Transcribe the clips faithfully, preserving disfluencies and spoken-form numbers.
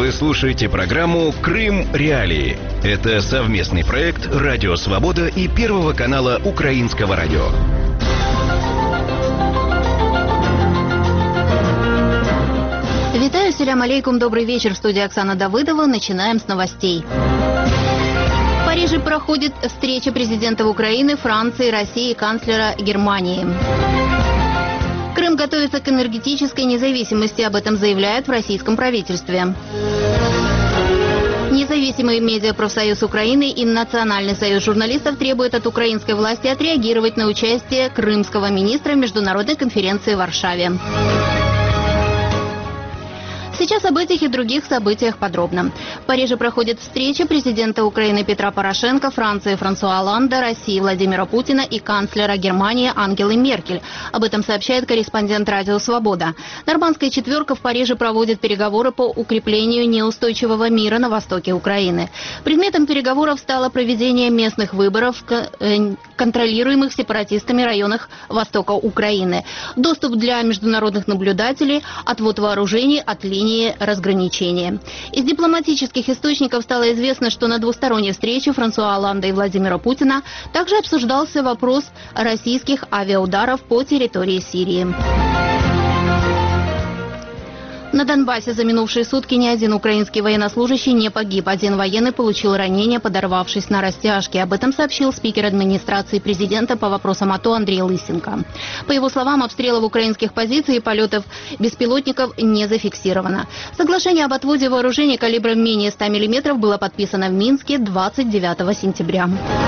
Вы слушаете программу «Крым. Реалии». Это совместный проект «Радио Свобода» и Первого канала Украинского радио. Витаю, селям алейкум, добрый вечер. В студии Оксана Давыдова. Начинаем с новостей. В Париже проходит встреча президентов Украины, Франции, России и канцлера Германии. Крым готовится к энергетической независимости, об этом заявляют в российском правительстве. Независимый медиапрофсоюз Украины и Национальный союз журналистов требуют от украинской власти отреагировать на участие крымского министра в международной конференции в Варшаве. Сейчас об этих и других событиях подробно. В Париже проходит встреча президента Украины Петра Порошенко, Франции Франсуа Олланда, России Владимира Путина и канцлера Германии Ангелы Меркель. Об этом сообщает корреспондент «Радио Свобода». Нормандская четверка в Париже проводит переговоры по укреплению неустойчивого мира на востоке Украины. Предметом переговоров стало проведение местных выборов в контролируемых сепаратистами районах востока Украины, доступ для международных наблюдателей, отвод вооружений от линии разграничения. Из дипломатических источников стало известно, что на двусторонней встрече Франсуа Олланда и Владимира Путина также обсуждался вопрос российских авиаударов по территории Сирии. На Донбассе за минувшие сутки ни один украинский военнослужащий не погиб. Один военный получил ранение, подорвавшись на растяжке. Об этом сообщил спикер администрации президента по вопросам АТО Андрей Лысенко. По его словам, обстрелов украинских позиций и полетов беспилотников не зафиксировано. Соглашение об отводе вооружений калибром менее ста миллиметров было подписано в Минске двадцать девятого сентября.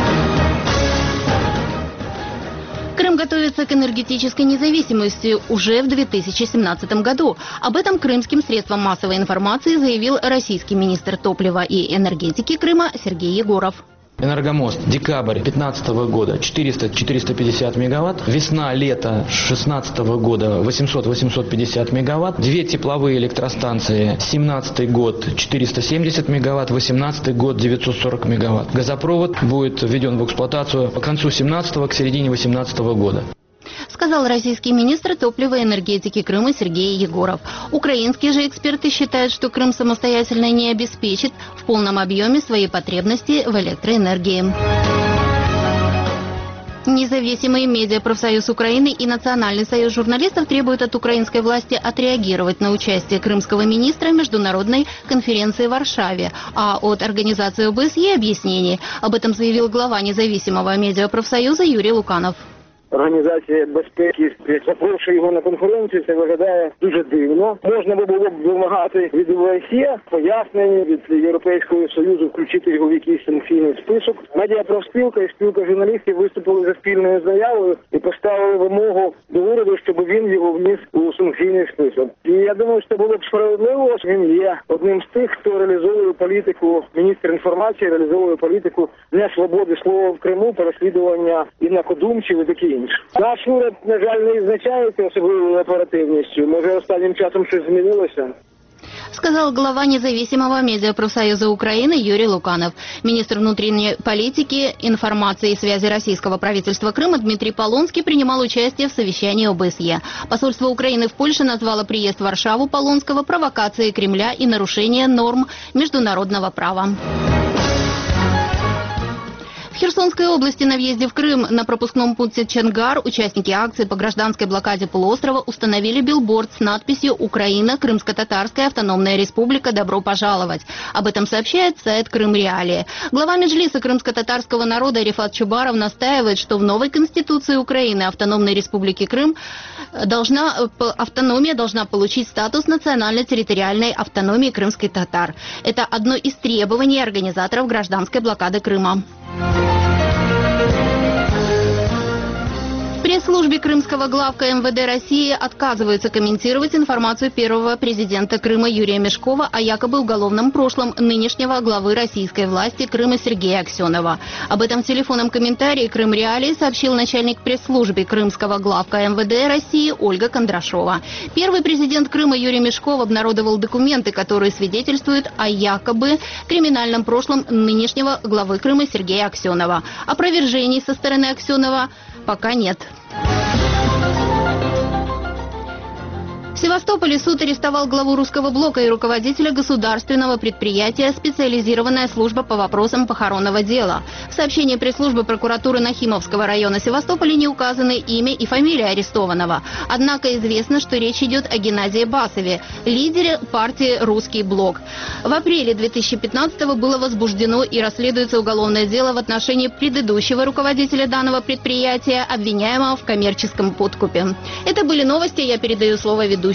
Крым готовится к энергетической независимости уже в две тысячи семнадцатом году. Об этом крымским средствам массовой информации заявил российский министр топлива и энергетики Крыма Сергей Егоров. Энергомост, декабрь две тысячи пятнадцатого года четыреста — четыреста пятьдесят мегаватт, весна-лето две тысячи шестнадцатого года восемьсот — восемьсот пятьдесят мегаватт, две тепловые электростанции, семнадцатый год четыреста семьдесят мегаватт, восемнадцатый год девятьсот сорок мегаватт. Газопровод будет введен в эксплуатацию к концу семнадцатого, к середине восемнадцатого года. Сказал российский министр топлива и энергетики Крыма Сергей Егоров. Украинские же эксперты считают, что Крым самостоятельно не обеспечит в полном объеме свои потребности в электроэнергии. Независимый медиапрофсоюз Украины и Национальный союз журналистов требуют от украинской власти отреагировать на участие крымского министра в международной конференции в Варшаве, а от организации ОБСЕ объяснений. Об этом заявил глава независимого медиапрофсоюза Юрий Луканов. Організація безпеки запрошує його на конференцію, це виглядає дуже дивно. Можна би було б вимагати від ОБСЄ пояснень, від Європейського Союзу включити його в якийсь санкційний список. Медіапрофспілка і спілка журналістів виступили за спільною заявою і поставили вимогу до уряду, щоб він його вніс у санкційний список. І я думаю, що це було б справедливо. Він є одним з тих, хто реалізовує політику, міністр інформації реалізовує політику несвободи слова в Криму, переслідування інакодумців і такі. Наш уряд, на жаль, не відзначається особливою оперативністю. Може, останнім часом щось змінилося? Сказал глава независимого медиапрофсоюза Украины Юрий Луканов. Министр внутренней политики, информации и связи российского правительства Крыма Дмитрий Полонский принимал участие в совещании ОБСЕ. Посольство Украины в Польше назвало приезд в Варшаву Полонского провокацией Кремля и нарушением норм международного права. В Херсонской области на въезде в Крым на пропускном пункте Чангар участники акции по гражданской блокаде полуострова установили билборд с надписью «Украина, Крымско-Татарская автономная республика, добро пожаловать». Об этом сообщает сайт «Крым. Реалии». Глава Меджлиса крымско-татарского народа Рифат Чубаров настаивает, что в новой конституции Украины автономной республики Крым должна, автономия должна получить статус национально-территориальной автономии крымских татар. Это одно из требований организаторов гражданской блокады Крыма. В пресс-службе крымского главка эм вэ дэ России отказываются комментировать информацию первого президента Крыма Юрия Мешкова о якобы уголовном прошлом нынешнего главы российской власти Крыма Сергея Аксенова. Об этом в телефонном комментарии «Крым. Реалии» сообщил начальник пресс-службы крымского главка эм вэ дэ России Ольга Кондрашова. Первый президент Крыма Юрий Мешков обнародовал документы, которые свидетельствуют о якобы криминальном прошлом нынешнего главы Крыма Сергея Аксенова. Опровержений со стороны Аксенова пока нет. В Севастополе суд арестовал главу русского блока и руководителя государственного предприятия «Специализированная служба по вопросам похоронного дела». В сообщении пресс-службы прокуратуры Нахимовского района Севастополя не указаны имя и фамилия арестованного. Однако известно, что речь идет о Геннадии Басове, лидере партии «Русский блок». В апреле две тысячи пятнадцатого было возбуждено и расследуется уголовное дело в отношении предыдущего руководителя данного предприятия, обвиняемого в коммерческом подкупе. Это были новости, я передаю слово ведущему.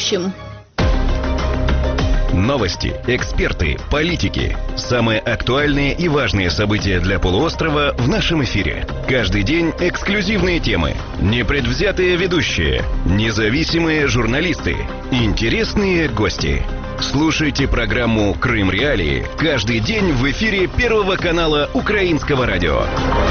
Новости, эксперты, политики. Самые актуальные и важные события для полуострова в нашем эфире. Каждый день эксклюзивные темы, непредвзятые ведущие, независимые журналисты, интересные гости. Слушайте программу «Крым Реалии» каждый день в эфире Первого канала Украинского радио.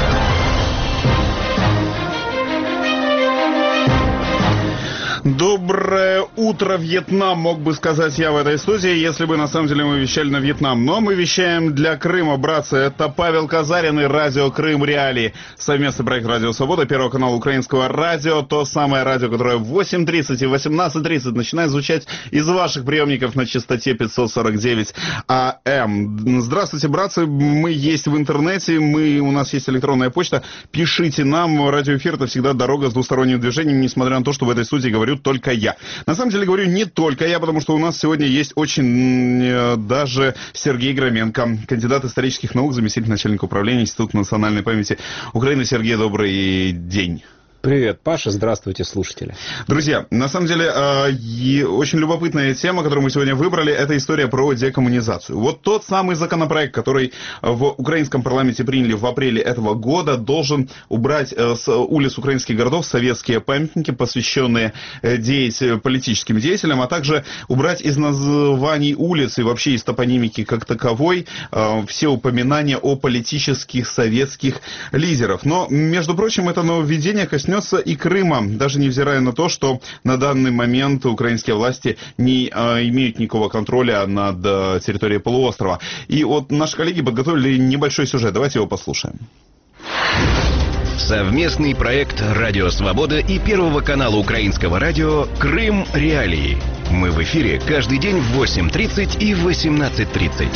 Доброе утро, Вьетнам, мог бы сказать я в этой студии, если бы на самом деле мы вещали на Вьетнам. Но мы вещаем для Крыма, братцы. Это Павел Казарин и радио «Крым Реалии». Совместный проект «Радио Свобода», Первого канала Украинского радио. То самое радио, которое в восемь тридцать и восемнадцать тридцать начинает звучать из ваших приемников на частоте пятьсот сорок девять А М. Здравствуйте, братцы. Мы есть в интернете, мы, у нас есть электронная почта. Пишите нам. Радиоэфир — это всегда дорога с двусторонним движением, несмотря на то, что в этой студии говорю только я. На самом деле говорю не только я, потому что у нас сегодня есть очень э, даже Сергей Громенко, кандидат исторических наук, заместитель начальника управления Института национальной памяти Украины. Сергей, добрый день. Привет, Паша, здравствуйте, слушатели. Друзья, на самом деле, э, очень любопытная тема, которую мы сегодня выбрали, это история про декоммунизацию. Вот тот самый законопроект, который в украинском парламенте приняли в апреле этого года, должен убрать э, с улиц украинских городов советские памятники, посвященные э, деятель, политическим деятелям, а также убрать из названий улиц и вообще из топонимики как таковой э, все упоминания о политических советских лидерах. Но, между прочим, это нововведение коснется и Крыма, даже невзирая на то, что на данный момент украинские власти не а, имеют никакого контроля над а, территорией полуострова. И вот наши коллеги подготовили небольшой сюжет. Давайте его послушаем. Совместный проект «Радио Свобода» и Первого канала Украинского радио «Крым Реалии». Мы в эфире каждый день в восемь тридцать и восемнадцать тридцать.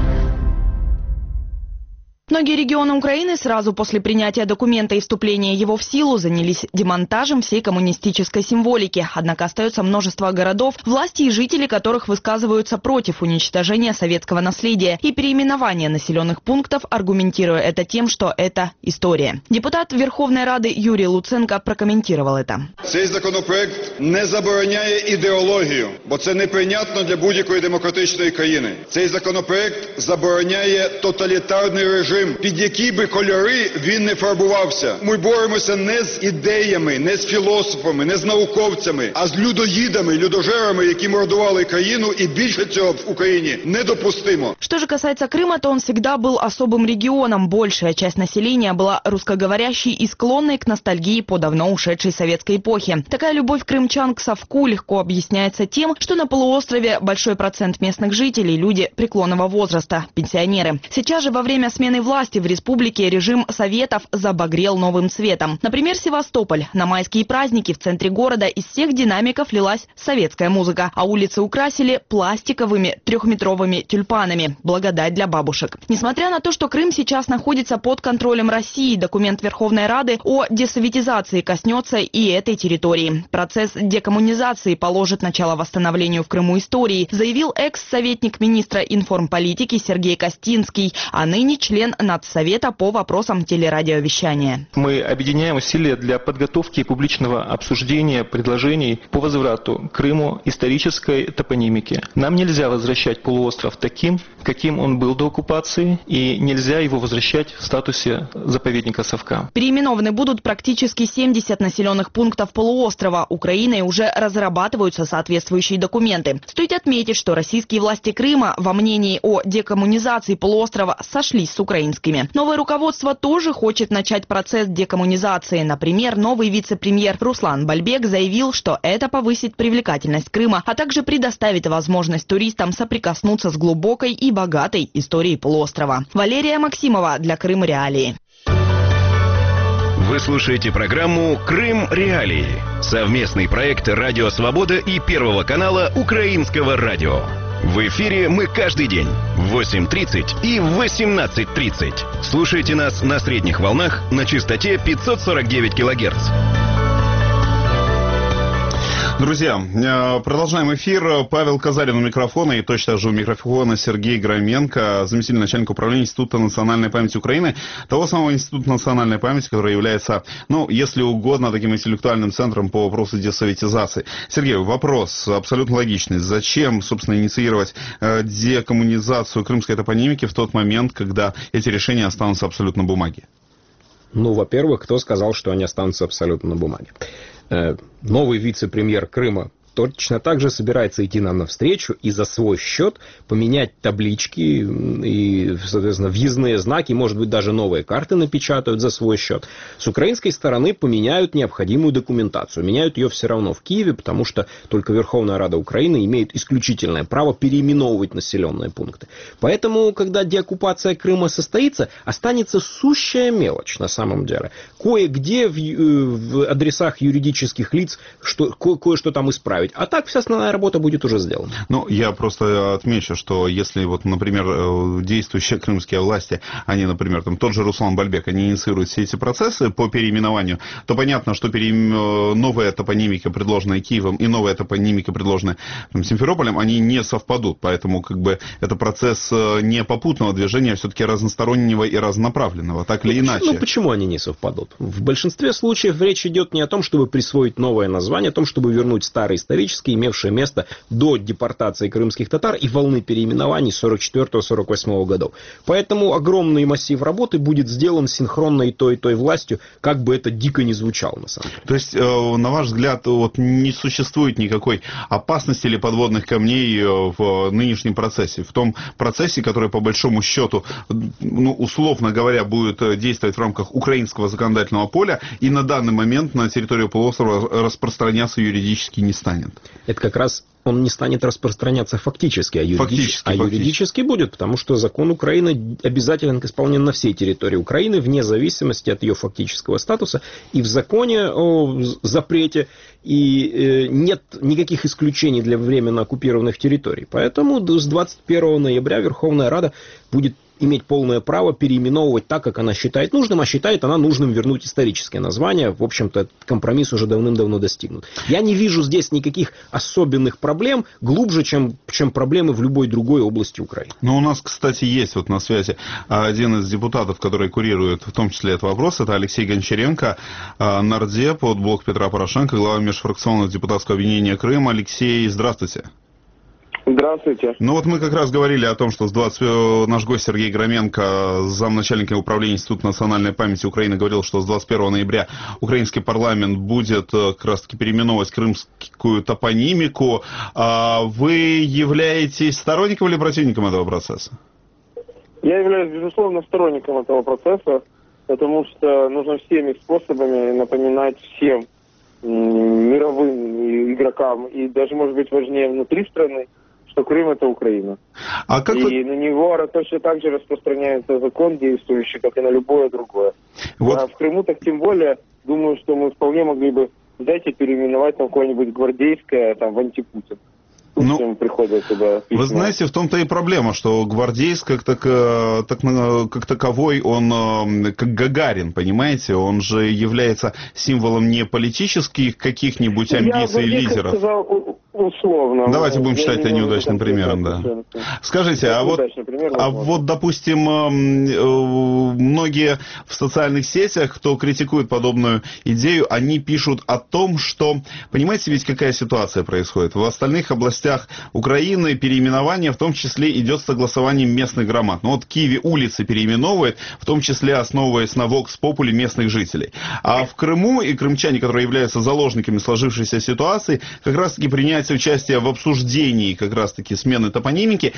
Многие регионы Украины сразу после принятия документа и вступления его в силу занялись демонтажем всей коммунистической символики. Однако остается множество городов, власти и жители которых высказываются против уничтожения советского наследия и переименования населенных пунктов, аргументируя это тем, что это история. Депутат Верховной Рады Юрий Луценко прокомментировал это. Цей законопроект не забороняє ідеологію, бо це неприйнятно для будь-якої демократичної країни. Цей законопроект забороняє тоталітарний режим, під які би кольори він не фарбувався. Ми боремося не з ідеями, не з філософами, не з науковцями, а з людоїдами, людожерами, які мордували країну, і більше цього в Україні недопустимо. Что же касается Крыма, то он всегда был особым регионом. Большая часть населения была русскоговорящей и склонной к ностальгии по давно ушедшей советской эпохе. Такая любовь крымчан к совку легко объясняется тем, что на полуострове большой процент местных жителей – люди преклонного возраста, пенсионеры. Сейчас же во время смены власти в республике режим советов забагрел новым цветом. Например, Севастополь. На майские праздники в центре города из всех динамиков лилась советская музыка, а улицы украсили пластиковыми трехметровыми тюльпанами. Благодать для бабушек. Несмотря на то, что Крым сейчас находится под контролем России, документ Верховной Рады о десоветизации коснется и этой территории. Процесс декоммунизации положит начало восстановлению в Крыму истории, заявил экс-советник министра информполитики Сергей Костинский, а ныне член Нацсовета по вопросам телерадиовещания. Мы объединяем усилия для подготовки и публичного обсуждения предложений по возврату Крыму исторической топонимики. Нам нельзя возвращать полуостров таким, каким он был до оккупации, и нельзя его возвращать в статусе заповедника совка. Переименованы будут практически семьдесят населенных пунктов полуострова. Украиной уже разрабатываются соответствующие документы. Стоит отметить, что российские власти Крыма во мнении о декоммунизации полуострова сошлись с украинскими. Новое руководство тоже хочет начать процесс декоммунизации. Например, новый вице-премьер Руслан Бальбек заявил, что это повысит привлекательность Крыма, а также предоставит возможность туристам соприкоснуться с глубокой и богатой историей полуострова. Валерия Максимова для Крым Реалии. В Вы слушаете программу «Крым. Реалии». Совместный проект «Радио Свобода» и Первого канала Украинского радио. В эфире мы каждый день в восемь тридцать и в восемнадцать тридцать. Слушайте нас на средних волнах на частоте пятьсот сорок девять килогерц. Друзья, продолжаем эфир. Павел Казарин у микрофона и точно же у микрофона Сергей Громенко, заместитель начальника управления Института национальной памяти Украины, того самого Института национальной памяти, который является, ну, если угодно, таким интеллектуальным центром по вопросу десоветизации. Сергей, вопрос абсолютно логичный. Зачем, собственно, инициировать декоммунизацию крымской топонимики в тот момент, когда эти решения останутся абсолютно на бумаге? Ну, во-первых, кто сказал, что они останутся абсолютно на бумаге? Новый вице-премьер Крыма точно так же собирается идти нам навстречу и за свой счет поменять таблички и, соответственно, въездные знаки, может быть, даже новые карты напечатают за свой счет. С украинской стороны поменяют необходимую документацию. Меняют ее все равно в Киеве, потому что только Верховная Рада Украины имеет исключительное право переименовывать населенные пункты. Поэтому, когда деоккупация Крыма состоится, останется сущая мелочь на самом деле. Кое-где в, в адресах юридических лиц что, ко- кое-что там исправить. А так вся основная работа будет уже сделана. Ну, я просто отмечу, что если, вот, например, действующие крымские власти, они, например, там, тот же Руслан Бальбек, они инициируют все эти процессы по переименованию, то понятно, что переим... новая топонимика, предложенная Киевом, и новая топонимика, предложенная там, Симферополем, они не совпадут. Поэтому, как бы, это процесс не попутного движения, а все-таки разностороннего и разнонаправленного, так или ну, иначе. Ну, почему они не совпадут? В большинстве случаев речь идет не о том, чтобы присвоить новое название, а о том, чтобы вернуть старый исторически имевшие место до депортации крымских татар и волны переименований сорок четвёртого — сорок восьмого годов. Поэтому огромный массив работы будет сделан синхронно и той, и той властью, как бы это дико не звучало на самом деле. То есть, на ваш взгляд, вот, не существует никакой опасности или подводных камней в нынешнем процессе? В том процессе, который, по большому счету, ну, условно говоря, будет действовать в рамках украинского законодательного поля и на данный момент на территорию полуострова распространяться юридически не станет? Это как раз он не станет распространяться фактически, а, юридически, фактически, а фактически. юридически будет, потому что закон Украины обязателен к исполнению на всей территории Украины, вне зависимости от ее фактического статуса. И в законе о запрете и э, нет никаких исключений для временно оккупированных территорий. Поэтому с двадцать первого ноября Верховная Рада будет иметь полное право переименовывать так, как она считает нужным, а считает она нужным вернуть историческое название. В общем-то, компромисс уже давным-давно достигнут. Я не вижу здесь никаких особенных проблем, глубже, чем, чем проблемы в любой другой области Украины. Ну, у нас, кстати, есть вот на связи один из депутатов, который курирует в том числе этот вопрос, это Алексей Гончаренко, нардеп от блока Петра Порошенко, глава межфракционного депутатского объединения Крым. Алексей, здравствуйте. Здравствуйте. Ну вот мы как раз говорили о том, что с двадцатого наш гость Сергей Громенко, замначальника управления Института национальной памяти Украины, говорил, что с двадцать первого ноября украинский парламент будет как раз таки переименовывать крымскую топонимику. А вы являетесь сторонником или противником этого процесса? Я являюсь, безусловно, сторонником этого процесса, потому что нужно всеми способами напоминать всем мировым игрокам и даже, может быть, важнее внутри страны, что Крым — это Украина. А как и вы... на него точно так же распространяется закон действующий, как и на любое другое. Вот. А в Крыму так тем более, думаю, что мы вполне могли бы взять и переименовать там какое-нибудь гвардейское, там, в антипутин. Ну, приходят сюда письма. Вы знаете, в том-то и проблема, что гвардейск как, так, так, как таковой, он как Гагарин, понимаете, он же является символом не политических каких-нибудь амбиций лидеров. Сказал, условно. Давайте будем считать это неудачным примером, да. Скажите, а вот, пример, а вот, допустим, многие в социальных сетях, кто критикует подобную идею, они пишут о том, что, понимаете, ведь какая ситуация происходит? В остальных областях Украины переименование в том числе идет с согласованием местных громад. Ну вот в Киеве улицы переименовывают, в том числе основываясь на вокс-попули местных жителей. А в Крыму и крымчане, которые являются заложниками сложившейся ситуации, как раз-таки принять участие в обсуждении как раз-таки смены топонимики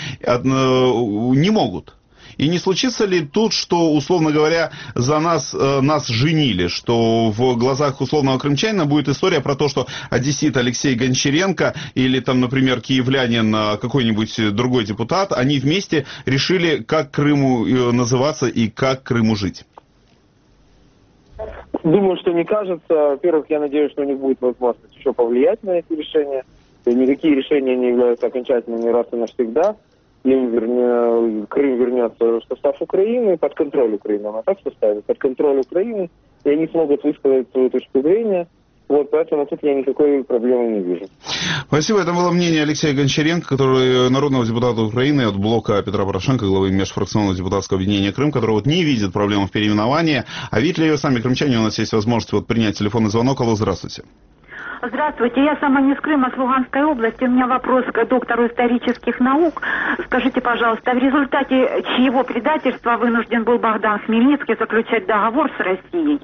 не могут. И не случится ли тут, что, условно говоря, за нас, э, нас женили, что в глазах условного крымчанина будет история про то, что одессит Алексей Гончаренко или, там, например, киевлянин какой-нибудь другой депутат, они вместе решили, как Крыму называться и как Крыму жить? Думаю, что не кажется. Во-первых, я надеюсь, что у них будет возможность еще повлиять на эти решения. Никакие решения не являются окончательными раз и навсегда. Им верне... Крым вернется в состав Украины, под контроль Украины. Она так составит, под контроль Украины, и они смогут высказать свою точку зрения. Вот, поэтому тут я никакой проблемы не вижу. Спасибо. Это было мнение Алексея Гончаренко, который народного депутата Украины от блока Петра Порошенко, главы межфракционного депутатского объединения «Крым», который вот не видит проблемы в переименовании. А видят ли ее сами крымчане? У нас есть возможность вот принять телефонный звонок. Алло, здравствуйте. Здравствуйте, я сама не с Крыма, с Луганской области. У меня вопрос к доктору исторических наук. Скажите, пожалуйста, в результате чьего предательства вынужден был Богдан Хмельницкий заключать договор с Россией?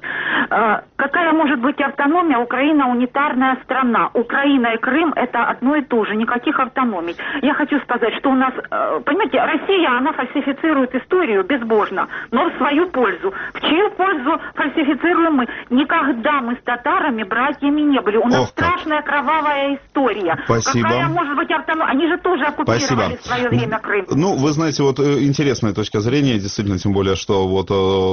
Какая может быть автономия? Украина унитарная страна. Украина и Крым это одно и то же, никаких автономий. Я хочу сказать, что у нас, понимаете, Россия, она фальсифицирует историю безбожно, но в свою пользу. В чью пользу фальсифицируем мы? Никогда мы с татарами братьями не были. У нас Ох, страшная кровавая история. Спасибо. Какая может быть автономия? Они же тоже оккупировали Спасибо. в свое время Крым. Ну, вы знаете, вот интересная точка зрения, действительно, тем более, что вот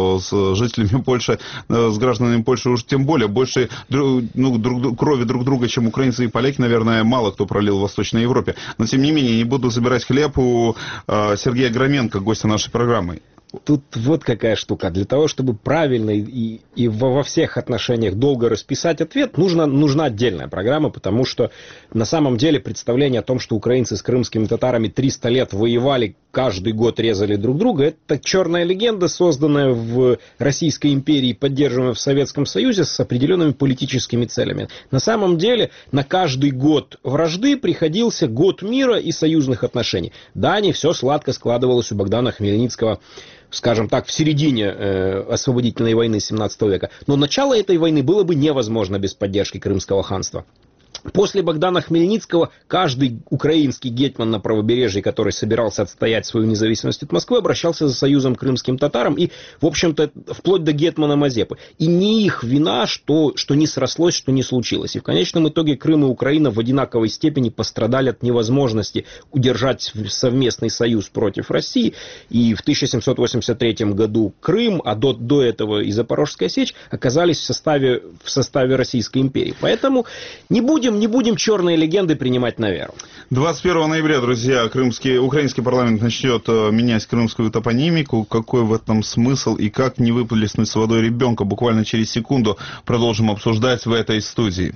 с жителями Польши, с гражданами Польши уж тем более больше ну, друг, крови друг друга, чем украинцы и поляки, наверное, мало кто пролил в Восточной Европе. Но, тем не менее, не буду забирать хлеб у Сергея Громенко, гостя нашей программы. Тут вот какая штука. Для того, чтобы правильно и, и во всех отношениях долго расписать ответ, нужно, нужна отдельная программа, потому что на самом деле представление о том, что украинцы с крымскими татарами триста лет воевали, каждый год резали друг друга, это черная легенда, созданная в Российской империи, поддерживаемая в Советском Союзе с определенными политическими целями. На самом деле на каждый год вражды приходился год мира и союзных отношений. Да, не все сладко складывалось у Богдана Хмельницкого, скажем так, в середине э, освободительной войны семнадцатого века. Но начало этой войны было бы невозможно без поддержки Крымского ханства. После Богдана Хмельницкого каждый украинский гетман на правобережье, который собирался отстоять свою независимость от Москвы, обращался за союзом крымским татарам и, в общем-то, вплоть до гетмана Мазепы. И не их вина, что, что не срослось, что не случилось. И в конечном итоге Крым и Украина в одинаковой степени пострадали от невозможности удержать совместный союз против России. И в тысяча семьсот восемьдесят третьем году Крым, а до, до этого и Запорожская сечь, оказались в составе, в составе Российской империи. Поэтому не будем Не будем черные легенды принимать на веру. двадцать первого ноября, друзья, крымский, украинский парламент начнет менять крымскую топонимику. Какой в этом смысл и как не выплеснуть с водой ребенка? Буквально через секунду продолжим обсуждать в этой студии.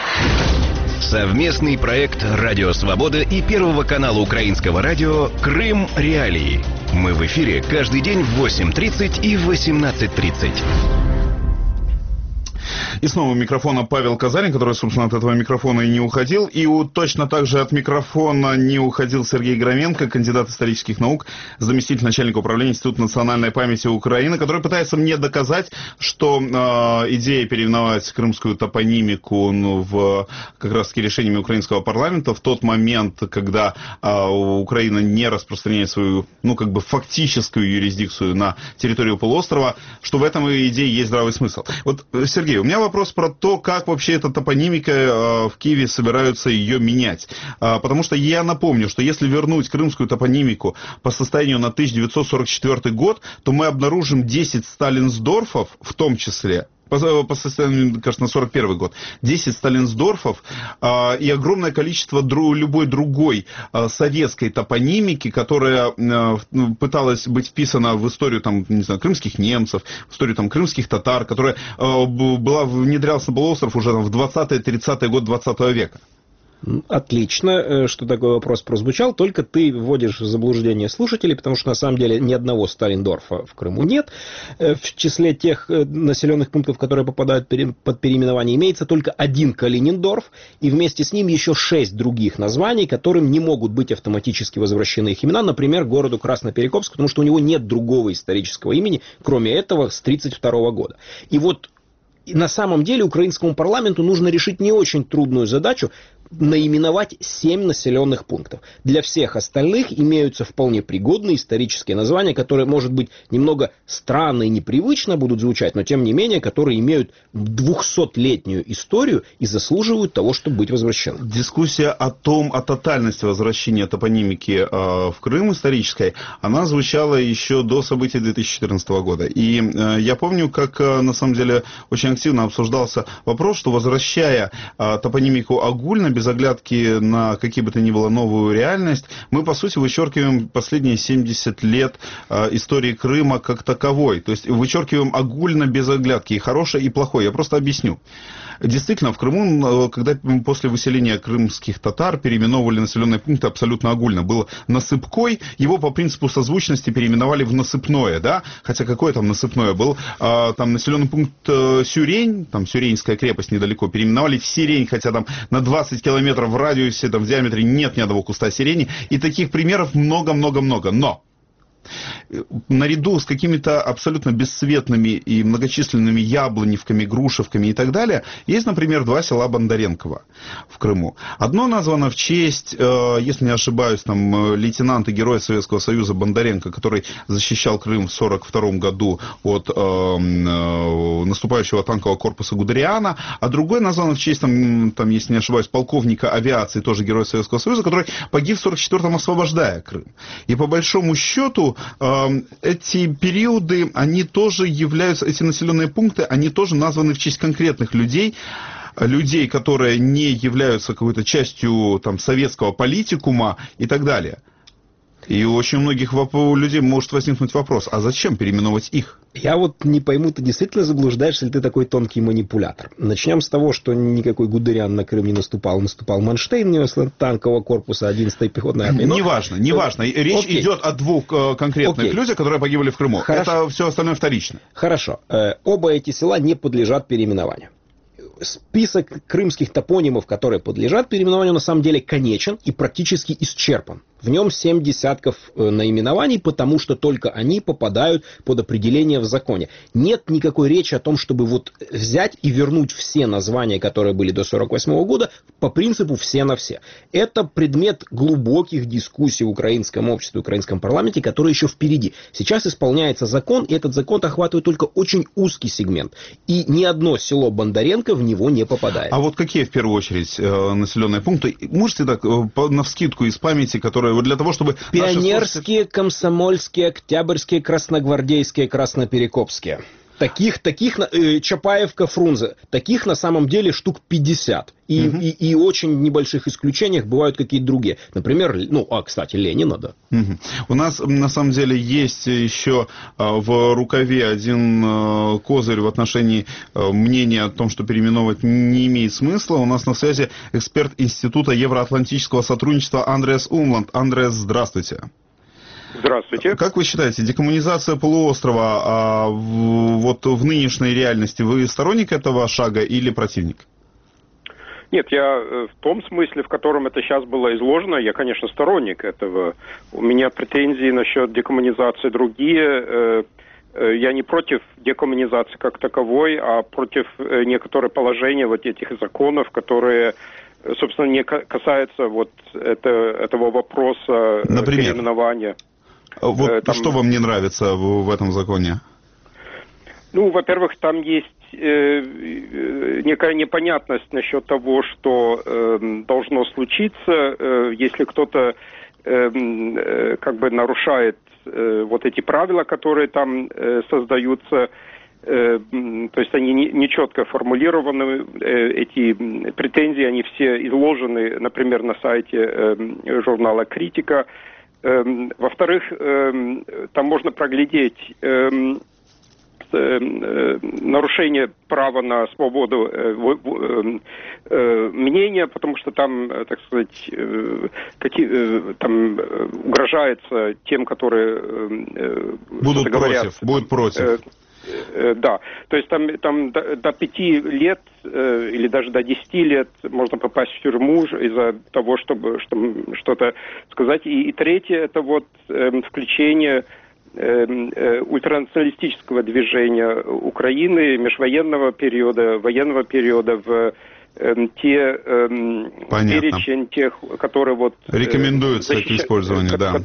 Совместный проект «Радио Свобода» и Первого канала Украинского радио «Крым Реалии». Мы в эфире каждый день в восемь тридцать и восемнадцать тридцать. И снова у микрофона Павел Казарин, который, собственно, от этого микрофона и не уходил. И у, точно так же от микрофона не уходил Сергей Громенко, кандидат исторических наук, заместитель начальника управления Института национальной памяти Украины, который пытается мне доказать, что э, идея переименовать крымскую топонимику ну, в как раз-таки решениями украинского парламента в тот момент, когда э, Украина не распространяет свою, ну, как бы фактическую юрисдикцию на территорию полуострова, что в этом идее есть здравый смысл. Вот, Сергей, у меня вопрос про то, как вообще эта топонимика э, в Киеве собираются ее менять. Э, потому что я напомню, что если вернуть крымскую топонимику по состоянию на тысяча девятьсот сорок четвёртый год, то мы обнаружим десять Сталинсдорфов, в том числе, по, по состоянию, кажется, на сорок первый год, десять Сталинсдорфов э, и огромное количество дру, любой другой э, советской топонимики, которая э, пыталась быть вписана в историю, там, не знаю, крымских немцев, в историю там, крымских татар, которая э, была внедрялась на полуостров уже там, в двадцатые-тридцатые годы двадцатого века. Отлично, что такой вопрос прозвучал, только ты вводишь в заблуждение слушателей, потому что на самом деле ни одного Сталиндорфа в Крыму нет. В числе тех населенных пунктов, которые попадают под переименование, имеется только один Калининдорф, и вместе с ним еще шесть других названий, которым не могут быть автоматически возвращены их имена, например, городу Красноперекопск, потому что у него нет другого исторического имени, кроме этого, с тридцать второго года. И вот на самом деле украинскому парламенту нужно решить не очень трудную задачу, наименовать семь населенных пунктов. Для всех остальных имеются вполне пригодные исторические названия, которые, может быть, немного странно и непривычно будут звучать, но тем не менее, которые имеют двухсотлетнюю историю и заслуживают того, чтобы быть возвращены. Дискуссия о том, о тотальности возвращения топонимики э, в Крым исторической, она звучала еще до событий две тысячи четырнадцатого года. И э, я помню, как э, на самом деле очень активно обсуждался вопрос, что возвращая э, топонимику огульно, без оглядки на какие бы то ни было новую реальность, мы, по сути, вычеркиваем последние семьдесят лет э, истории Крыма как таковой. То есть вычеркиваем огульно без оглядки и хорошее, и плохое. Я просто объясню. Действительно, в Крыму, когда после выселения крымских татар переименовывали населенные пункты абсолютно огульно. Было Насыпкой, его по принципу созвучности переименовали в Насыпное, да? Хотя какое там Насыпное был? А, там населенный пункт Сюрень, там Сюреньская крепость недалеко, переименовали в Сирень, хотя там на двадцать километров в радиусе, там в диаметре нет ни одного куста сирени. И таких примеров много-много-много. Но наряду с какими-то абсолютно бесцветными и многочисленными яблоневками, грушевками и так далее, есть, например, два села Бондаренково в Крыму. Одно названо в честь, э, если не ошибаюсь, там, лейтенанта Героя Советского Союза Бондаренко, который защищал Крым в сорок втором году от э, э, наступающего танкового корпуса Гудериана, а другое названо в честь, там, там, если не ошибаюсь, полковника авиации, тоже Героя Советского Союза, который погиб в сорок четвёртом, освобождая Крым. И по большому счету эти периоды, они тоже являются, эти населенные пункты, они тоже названы в честь конкретных людей, людей, которые не являются какой-то частью там, советского политикума и так далее. И у очень многих людей может возникнуть вопрос, а зачем переименовывать их? Я вот не пойму, ты действительно заблуждаешься, или ты такой тонкий манипулятор? Начнем с того, что никакой Гудериан на Крым не наступал. Наступал Манштейн, не танкового корпуса одиннадцатой пехотной армии. Но... Неважно, неважно. Речь Окей. идет о двух конкретных Окей. людях, которые погибли в Крыму. Хорошо. Это все остальное вторично. Хорошо. Оба эти села не подлежат переименованию. Список крымских топонимов, которые подлежат переименованию, на самом деле конечен и практически исчерпан. В нем семь десятков наименований, потому что только они попадают под определение в законе. Нет никакой речи о том, чтобы вот взять и вернуть все названия, которые были до сорок восьмого года, по принципу все на все. Это предмет глубоких дискуссий в украинском обществе, в украинском парламенте, который еще впереди. Сейчас исполняется закон, и этот закон охватывает только очень узкий сегмент. И ни одно село Бондаренко в него не попадает. А вот какие в первую очередь населенные пункты? Можете так навскидку из памяти, которые для того, чтобы... Пионерские, наши... комсомольские, октябрьские, красногвардейские, красноперекопские. Таких, таких, э, Чапаевка, Фрунзе, таких на самом деле штук пятьдесят. И, угу. и, и очень небольших исключениях бывают какие-то другие. Например, ну, а, кстати, Ленина, да. Угу. У нас, на самом деле, есть еще в рукаве один козырь в отношении мнения о том, что переименовывать не имеет смысла. У нас на связи эксперт Института евроатлантического сотрудничества Андреас Умланд. Андреас, здравствуйте. Здравствуйте. Как вы считаете, декоммунизация полуострова а, в, вот в нынешней реальности, вы сторонник этого шага или противник? Нет, я в том смысле, в котором это сейчас было изложено, я, конечно, сторонник этого. У меня претензии насчет декоммунизации другие. Я не против декоммунизации как таковой, а против некоторых положений вот этих законов, которые... собственно, не касаются вот это, этого вопроса. Например? Переименования. Вот там... что вам не нравится в, в этом законе? Ну, во-первых, там есть э, некая непонятность насчет того, что э, должно случиться, э, если кто-то э, э, как бы нарушает э, вот эти правила, которые там э, создаются. Э, то есть они не, не четко формулированы, э, эти претензии, они все изложены, например, на сайте э, журнала «Критика». Э, во-вторых, э, там можно проглядеть э, э, нарушение права на свободу э, э, э, мнения, потому что там, так сказать, э, какие, э, там угрожается тем, которые э, будут говорят, против, будут против. Э, Да, то есть там, там до, до пяти лет э, или даже до десяти лет можно попасть в тюрьму из-за того, чтобы, чтобы что-то сказать. И, и третье, это вот э, включение э, э, ультранационалистического движения Украины, межвоенного периода, военного периода в те эм, перечень тех, которые вот рекомендуются э, защища... к использованию, да.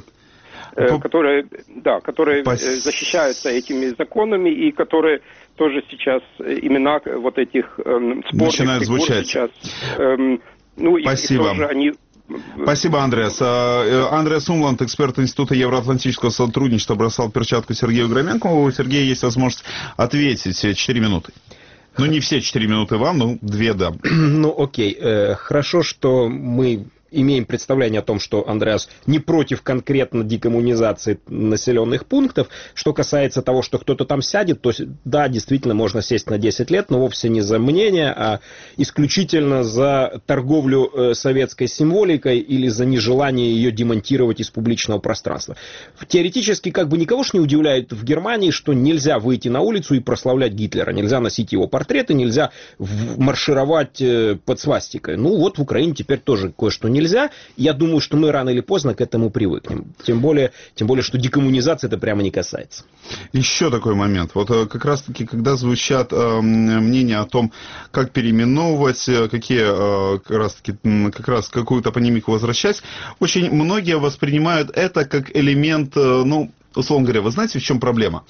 Э, которые, да, которые Пос... защищаются этими законами и которые тоже сейчас имена вот этих эм, спорных начинают фигур звучать. Сейчас, эм, ну, Спасибо. И, и тоже они... Спасибо, Андреас. Андреас Умланд, эксперт Института Евроатлантического сотрудничества, бросал перчатку Сергею Громенко. У Сергея есть возможность ответить. Четыре минуты. Ну, не все четыре минуты вам, но две, да. Ну, окей. Хорошо, что мы имеем представление о том, что Андреас не против конкретно декоммунизации населенных пунктов. Что касается того, что кто-то там сядет, то да, действительно, можно сесть на десять лет, но вовсе не за мнение, а исключительно за торговлю э, советской символикой или за нежелание ее демонтировать из публичного пространства. Теоретически, как бы никого ж не удивляет в Германии, что нельзя выйти на улицу и прославлять Гитлера, нельзя носить его портреты, нельзя маршировать э, под свастикой. Ну вот в Украине теперь тоже кое-что не нельзя. Я думаю, что мы рано или поздно к этому привыкнем. Тем более, тем более, что декоммунизации это прямо не касается. Еще такой момент. Вот как раз-таки, когда звучат э, мнения о том, как переименовывать, какие э, как раз-таки, как раз какую-то топонимику возвращать, очень многие воспринимают это как элемент, э, ну, условно говоря, вы знаете, в чем проблема?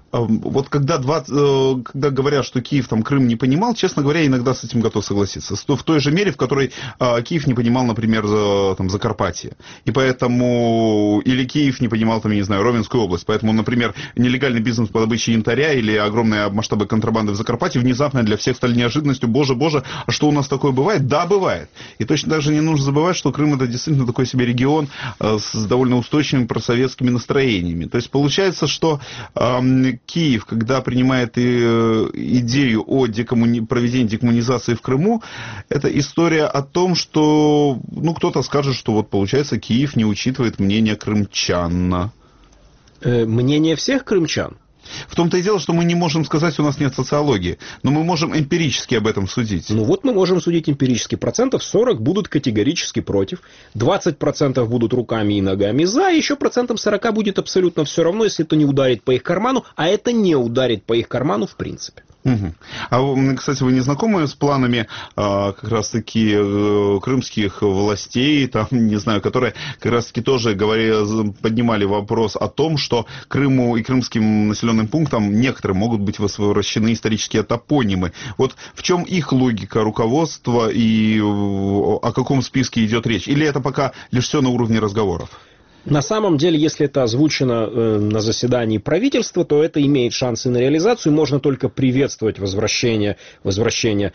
Вот когда, два, когда говорят, что Киев там Крым не понимал, честно говоря, иногда с этим готов согласиться. В той же мере, в которой Киев не понимал, например, там, Закарпатье. И поэтому, или Киев не понимал, там, я не знаю, Ровенскую область. Поэтому, например, нелегальный бизнес по добыче янтаря или огромные масштабы контрабанды в Закарпатье внезапно для всех стали неожиданностью. Боже, боже, а что у нас такое бывает? Да, бывает. И точно так же не нужно забывать, что Крым это действительно такой себе регион с довольно устойчивыми просоветскими настроениями. То есть получается, что э, Киев, когда принимает и, э, идею о декоммуни... проведении декоммунизации в Крыму, это история о том, что, ну, кто-то скажет, что вот получается Киев не учитывает мнение крымчан. Э, мнение всех крымчан? В том-то и дело, что мы не можем сказать, у нас нет социологии, но мы можем эмпирически об этом судить. Ну вот мы можем судить эмпирически. Процентов сорок будут категорически против, двадцать процентов будут руками и ногами за, еще процентом сорок будет абсолютно все равно, если это не ударит по их карману, а это не ударит по их карману в принципе. Угу. А, кстати, вы не знакомы с планами а, как раз-таки крымских властей, там, не знаю, которые как раз-таки тоже говорили, поднимали вопрос о том, что Крыму и крымским населенным пунктам некоторые могут быть возвращены исторические топонимы. Вот в чем их логика руководства и о каком списке идет речь? Или это пока лишь все на уровне разговоров? На самом деле, если это озвучено э, на заседании правительства, то это имеет шансы на реализацию. Можно только приветствовать возвращение, возвращение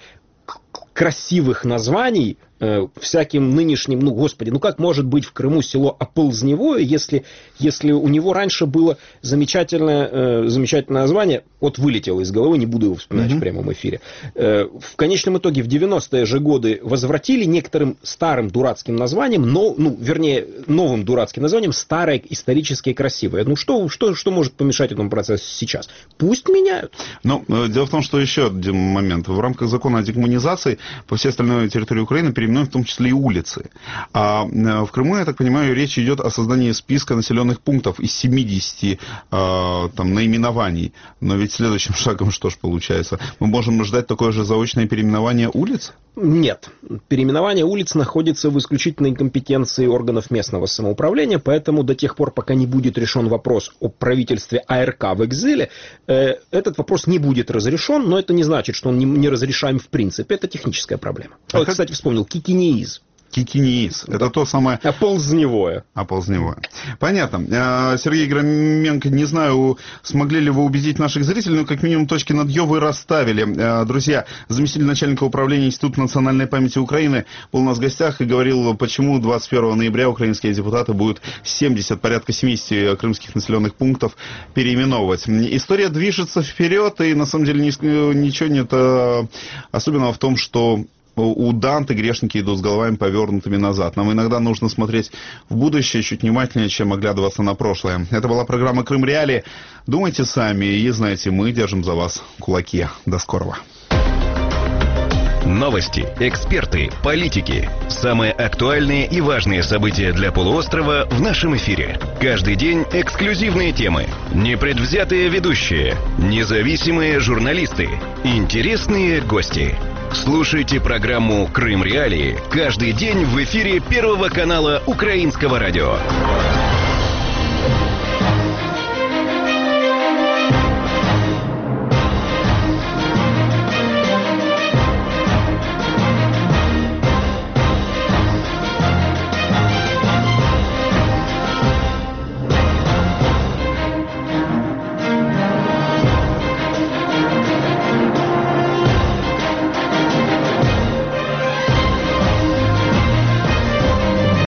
красивых названий э, всяким нынешним, ну, господи, ну как может быть в Крыму село Оползневое, если, если у него раньше было замечательное, э, замечательное название, вот вылетело из головы, не буду его вспоминать mm-hmm. в прямом эфире. Э, в конечном итоге в девяностые же годы возвратили некоторым старым дурацким названием, но, ну, вернее, новым дурацким названием, старое исторически красивое. Ну что, что, что может помешать этому процессу сейчас? Пусть меняют. Ну, дело в том, что еще один момент. В рамках закона о декоммунизации по всей остальной территории Украины переименуют в том числе и улицы. А в Крыму, я так понимаю, речь идет о создании списка населенных пунктов из семидесяти а, там, наименований. Но ведь следующим шагом что ж получается? Мы можем ждать такое же заочное переименование улиц? Нет. Переименование улиц находится в исключительной компетенции органов местного самоуправления, поэтому до тех пор, пока не будет решен вопрос о правительстве АРК в экзиле, э, этот вопрос не будет разрешен, но это не значит, что он не, не разрешаем в принципе. Это техническая проблема. А вот, как... кстати, вспомнил, кикинеиз. Кикинеиз. Это то самое... Оползневое. Оползневое. Понятно. Сергей Громенко, не знаю, смогли ли вы убедить наших зрителей, но как минимум точки над «ё» вы расставили. Друзья, заместитель начальника управления Института национальной памяти Украины был у нас в гостях и говорил, почему двадцать первого ноября украинские депутаты будут семьдесят, порядка семидесяти крымских населенных пунктов переименовывать. История движется вперед, и на самом деле ничего нет особенного в том, что у Данте грешники идут с головами повернутыми назад. Нам иногда нужно смотреть в будущее чуть внимательнее, чем оглядываться на прошлое. Это была программа «Крым Реалии». Думайте сами и знаете, мы держим за вас кулаки. До скорого. Новости, эксперты, политики. Самые актуальные и важные события для полуострова в нашем эфире. Каждый день эксклюзивные темы, непредвзятые ведущие, независимые журналисты, интересные гости. Слушайте программу «Крым Реалии» каждый день в эфире Первого канала Украинского радио.